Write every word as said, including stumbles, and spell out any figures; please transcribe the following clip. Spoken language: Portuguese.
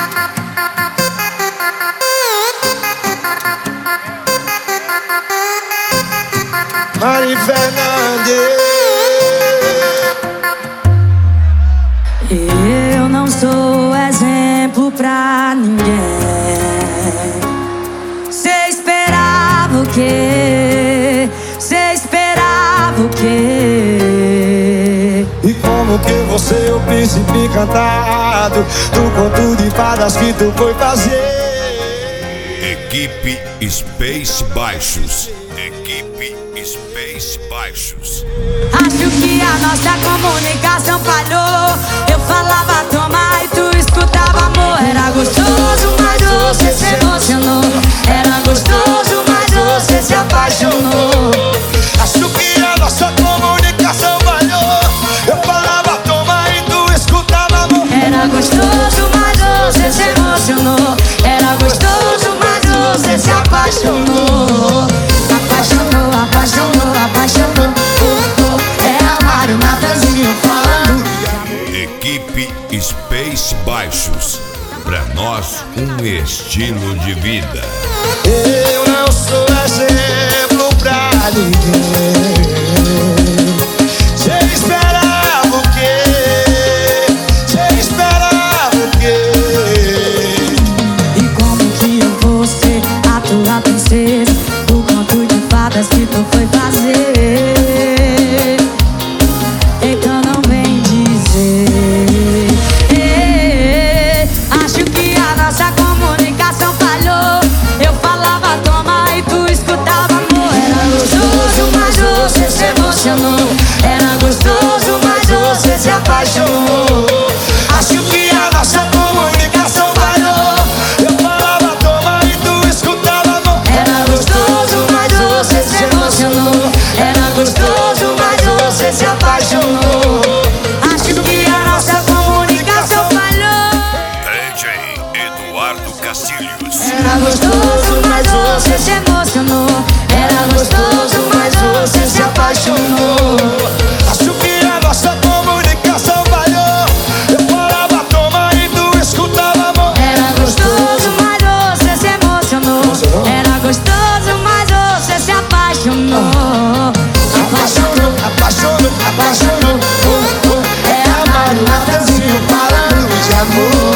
Mari Fernandes. Eu não sou exemplo pra ninguém. Cê esperava o quê? Cê esperava o quê? E como que você é o príncipe encantado do conto de fadas que tu foi fazer? Equipe Space Baixos. Equipe Space Baixos. Acho que a nossa comunicação falhou. Eu falava toma e tu escutava amor. Era gostoso, mas você se emocionou. Era gostoso, mas você se apaixonou. Acho que a nossa comunicação falhou. Eu falava toma e tu escutava amor. Era gostoso, mas você se emocionou. Era gostoso, mas você se apaixonou. Apaixonou, apaixonou, apaixonou. Oh, oh, é amar o Natanzinho falando. Equipe Space Baixos. Pra nós, um estilo de vida. Eu não sou exemplo pra ninguém. Cê esperava o quê? Cê esperava o quê? E como que eu vou ser a tua princesa? O conto de fadas que tu foi fazer. Então não vem dizer. eh, Acho que a nossa comunicação falhou. Eu falava toma e tu escutava amor. Era gostoso, mas você se emocionou. Era gostoso, mas você se apaixonou. Acho que a nossa comunicação falhou. Eu falava toma e tu escutava amor. Era gostoso, mas você se emocionou. Era gostoso, mas você se apaixonou. Acho que a nossa comunicação falhou. D J Eduardo Castilhos. Era gostoso, mas você se emocionou. Era gostoso, mas você se apaixonou. Acho que a nossa comunicação falhou. Eu falava toma e tu escutava amor. Era gostoso, mas você se emocionou. Era gostoso, mas você se apaixonou. Apaixonou, apaixonou, apaixonou. Oh, oh, é amar o Natanzinho falando de amor.